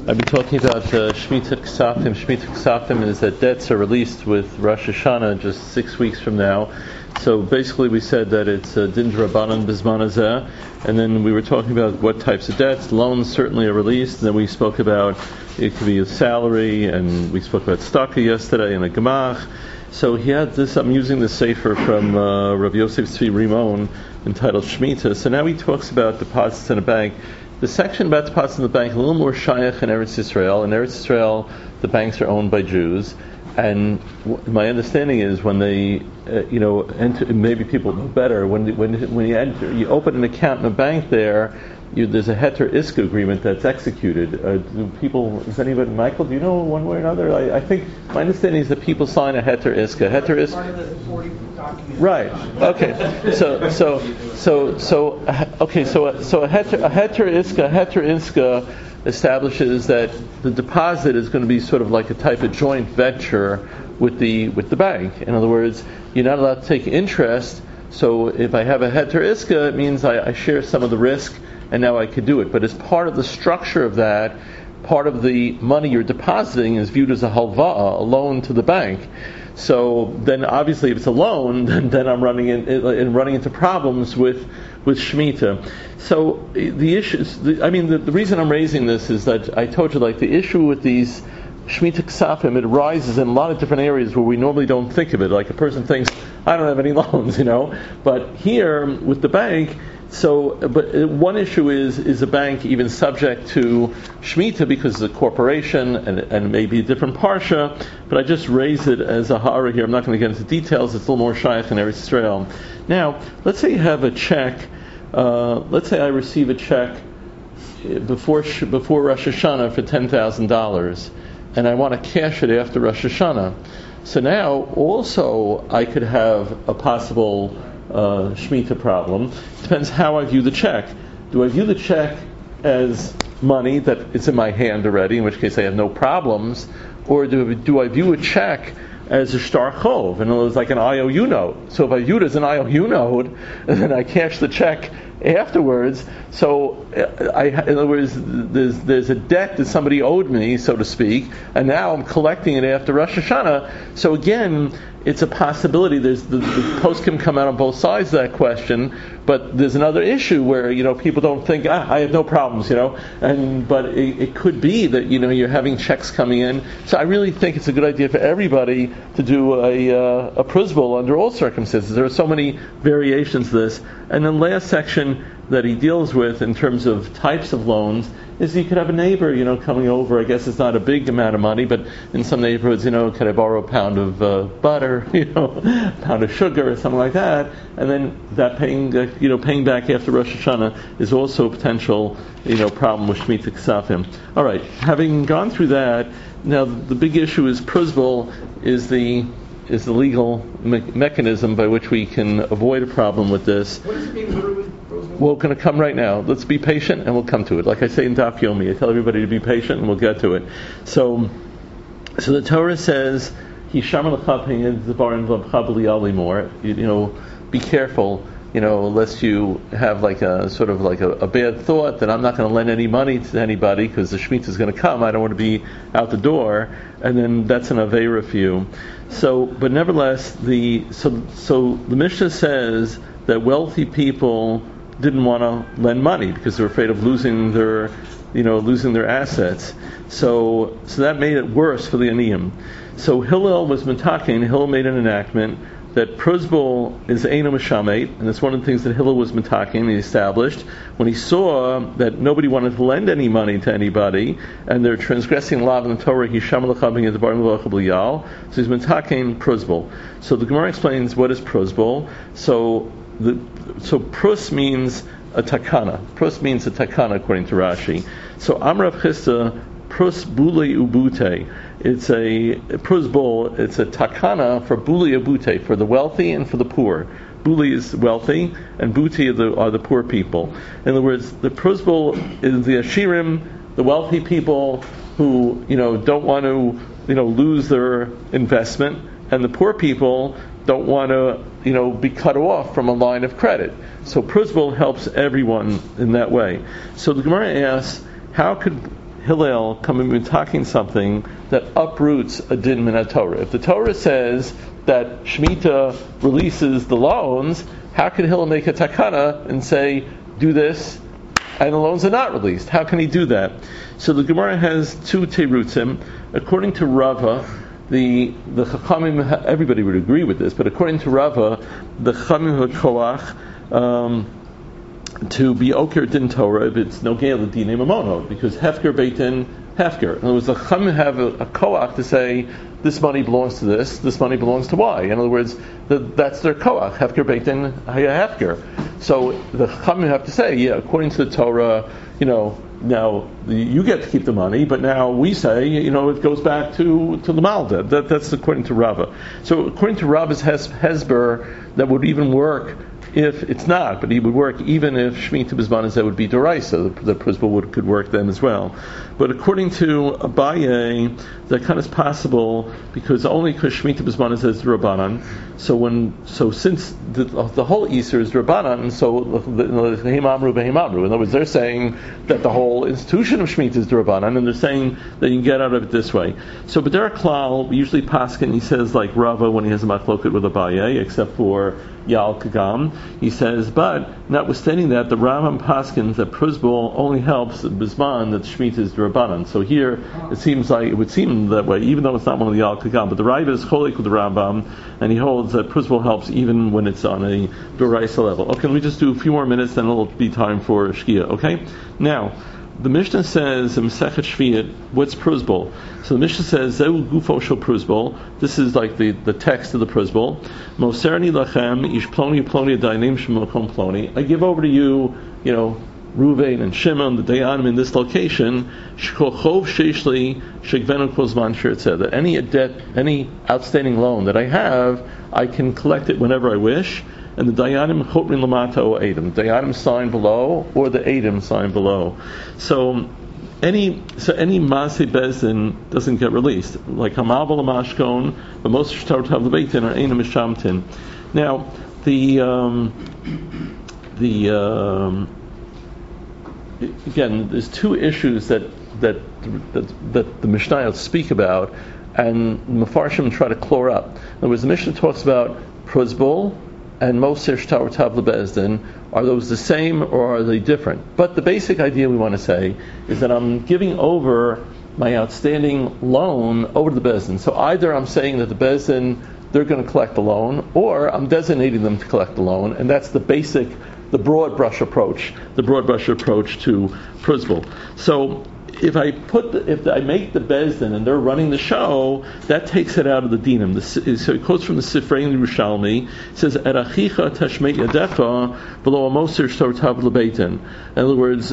I've been talking about Shemitah Ksafim. Shemitah Ksafim is that debts are released with Rosh Hashanah just 6 weeks from now. So basically we said that it's Din D'Rabbanan B'Zman Hazeh, and then we were talking about what types of debts. Loans certainly are released, and then we spoke about it could be a salary, and we spoke about tzedakah yesterday and a gemach. So he had this, I'm using the sefer from Rav Yosef Tzvi Rimon entitled Shemitah. So now he talks about deposits in a bank. The section about deposits in the bank is a little more shayach in Eretz Yisrael. In Eretz Yisrael, the banks are owned by Jews, and my understanding is when they, enter, maybe people know better. When you enter, you open an account in a bank there. There's a heter iska agreement that's executed. Is anybody, Michael? Do you know one way or another? I think my understanding is that people sign a heter iska. Heter iska. Part of the 40 documents. Right. Okay. So a heter iska establishes that the deposit is going to be sort of like a type of joint venture with the bank. In other words, you're not allowed to take interest. So if I have a heter iska, it means I share some of the risk, and now I could do it. But as part of the structure of that, part of the money you're depositing is viewed as a halva'a, a loan to the bank. So then, obviously, if it's a loan, then I'm running into problems with Shemitah. So the issues, the reason I'm raising this is that I told you, the issue with these Shemitah Ksafim, it arises in a lot of different areas where we normally don't think of it. Like a person thinks, I don't have any loans, But here, with the bank, but one issue is a bank even subject to Shemitah because it's a corporation and maybe a different parsha, but I just raise it as a ha'ara here. I'm not going to get into details. It's a little more shaykh in Eretz Yisrael. Now, let's say you have a check. Let's say I receive a check before Rosh Hashanah for $10,000, and I want to cash it after Rosh Hashanah. So now, also, I could have a possible Shemitah problem. Depends how I view the check. Do I view the check as money that is in my hand already, in which case I have no problems, or do I view a check as a shtar chov, in other words, like an IOU note? So if I view it as an IOU note, and then I cash the check afterwards, so in other words, there's a debt that somebody owed me, so to speak, and now I'm collecting it after Rosh Hashanah. So again, it's a possibility. There's the poskim come out on both sides of that question, but there's another issue where people don't think I have no problems, but it could be that you're having checks coming in. So I really think it's a good idea for everybody to do a pruzbul under all circumstances. There are so many variations of this. And then last section that he deals with in terms of types of loans is you could have a neighbor, coming over. I guess it's not a big amount of money, but in some neighborhoods, could I borrow a pound of butter, a pound of sugar or something like that, and then that paying back after Rosh Hashanah is also a potential, problem with Shemitah Ksafim. All right, having gone through that, now the big issue is pruzbul is the legal mechanism by which we can avoid a problem with this. What does it mean, literally? We're going to come right now. Let's be patient, and we'll come to it. Like I say in Daf Yomi, I tell everybody to be patient, and we'll get to it. So the Torah says, be careful, lest you have a bad thought that I'm not going to lend any money to anybody because the Shemitah is going to come. I don't want to be out the door, and then that's an aveira for you. So, but nevertheless, the Mishnah says that wealthy people didn't want to lend money because they were afraid of losing their assets. So that made it worse for the aniyim. So Hillel was mitakin. Hillel made an enactment that pruzbul is eino mishamet, and it's one of the things that Hillel was mitakin. He established when he saw that nobody wanted to lend any money to anybody, and they're transgressing law in the Torah. He shamal lechaving at the bar l'yal. So he's mitakin pruzbul. So the Gemara explains what is pruzbul. So prus means a takana. Prus means a takana according to Rashi. So Amrav Chisda prus bule ubute. It's a pruzbul. It's a takana for bule ubute, for the wealthy and for the poor. Bule is wealthy, and buti are the poor people. In other words, the pruzbul is the ashirim, the wealthy people who don't want to lose their investment, and the poor people don't want to be cut off from a line of credit. So pruzbul helps everyone in that way. So the Gemara asks, how could Hillel coming and talking something that uproots a din min Torah. If the Torah says that Shemitah releases the loans, how can Hillel make a takana and say, do this, and the loans are not released? How can he do that? So the Gemara has two terutzim. According to Rava, the Chachamim, everybody would agree with this, but according to Rava, the Chachamim HaKoach, to be Oker Din Torah if it's Nogei L'Dinei Mamono, because Hefker Beitin Hefker. In other words, the Chachamim have a Koach to say, this money belongs to this money belongs to Y. In other words, that's their Koach, Hefker Beitin Hefker. So the Chachamim have to say, yeah, according to the Torah, now you get to keep the money, but now we say, it goes back to the Malda. That's according to Rava. So according to Rava's Hesber, that would even work if it's not, but he would work even if Shemitah B'zman that would be Doraisa, the principle could work then as well. But according to Abaye, that kind of possible only because Shemitah B'zman is Rabbanan. So since the whole Easter is Rabbanan, so Heim Amru Beheim Amru. In other words, they're saying that the whole institution of Shemitah is Rabbanan, and they're saying that you can get out of it this way. So B'derech Klal, we usually paskin, he says like Rava when he has a machloket with Abaye, except for Yal Kagam. He says, but notwithstanding that, the Rambam paskins that Pruzbul only helps Bisman that Shemitah is Rabbanan. So here it would seem that way, even though it's not one of the Yal Kagam. But the Raiva is cholik with the Rambam, and he holds that Pruzbul helps even when it's on a Doraisa level. Okay, let me just do a few more minutes, then it'll be time for Shkia. Okay, now. The Mishnah says in Masechet Shvi'it, what's Pruzbul? So the Mishnah says, Zeu gufo shel Pruzbul. This is like the text of the Pruzbul. Moserni lachem ish ploni ploni adaynim shemakom ploni. I give over to you, Ruvain and Shimon, the Dayanim in this location, shkochov sheishli shegvenu kozman shir said that any debt, any outstanding loan that I have, I can collect it whenever I wish. And the Dayanim chotrin lamata o Adam. The Dayanim sign below, or the Adam sign below. So any Maaseh Bezdin doesn't get released. Like Hamal Mashkon, but most Shtar Tav Lebeitin are Einam Mishamtin. Now again, there's two issues that the Mishnayot speak about, and Mefarshim try to clear up. In other words, the Mishnah talks about Pruzbul and Moser Shtar Tav Lebezdin. Are those the same or are they different? But the basic idea we want to say is that I'm giving over my outstanding loan over to the Bezdin. So either I'm saying that the Bezdin, they're going to collect the loan, or I'm designating them to collect the loan, and that's the broad brush approach to Pruzbul. So if I make the Bezdin and they're running the show, that takes it out of the dinim. So it quotes from the Sifrei Yerushalmi. It says, "Erachicha tashmei yadecha below a moser shtar tav lebeitin." In other words,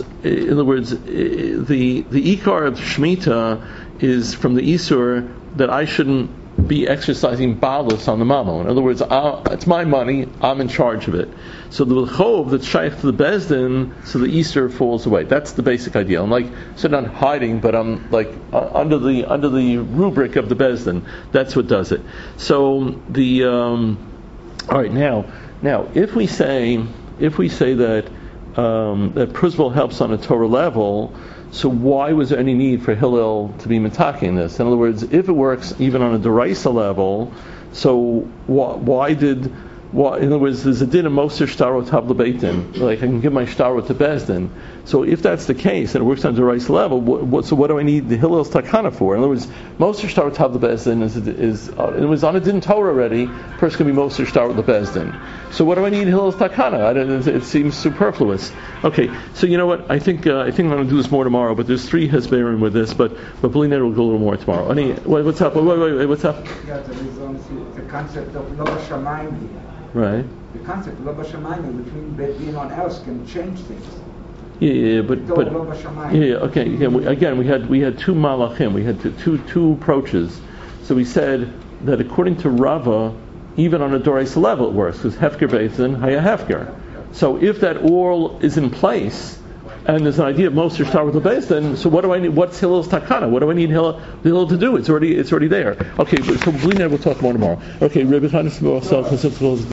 the ikar of Shemitah is from the Isur that I shouldn't be exercising balus on the mamo. In other words, it's my money, I'm in charge of it. So the chov that's shaykh to the Bezdin, so the Easter falls away. That's the basic idea. I'm so not hiding, but I'm under the rubric of the Bezdin. That's what does it. So all right, now if we say that that Pruzbul helps on a Torah level, so why was there any need for Hillel to be mitaking this? In other words, if it works even on a Deraisa level, so why? In other words, there's a din of Moser Shtarot Tav Lebeitin. Like I can give my Shtarot to Bezdin. So if that's the case and it works on a Deraisa level, so what do I need the Hillel's takana for? In other words, Moser Shtarot Tav Lebezdin is it was on a din Torah already. First can be Moser Shtarot Lebezdin. So what do I need Hillel's takana? It seems superfluous. Okay, so you know what? I think I'm going to do this more tomorrow. But there's 3 hesberim with this. But Belina will go a little more tomorrow. What's up? Wait, what's up? Yeah, there is the concept of Lo Shamayim. Right. The concept of Lo Shamayim between Bet Din on else can change things. Yeah, but okay. Again, we had 2 malachim. We had two approaches. So we said that according to Rava, even on a Doraisa level it works, because Hefker Bezdin, Haya Hefker. So if that all is in place, and there's an idea of Moser Shtar with the Bezdin, so what do I need? What's Hillel's takana? What do I need Hillel to do? It's already there. Okay, so we'll talk more tomorrow. Okay, Rebbe Chaim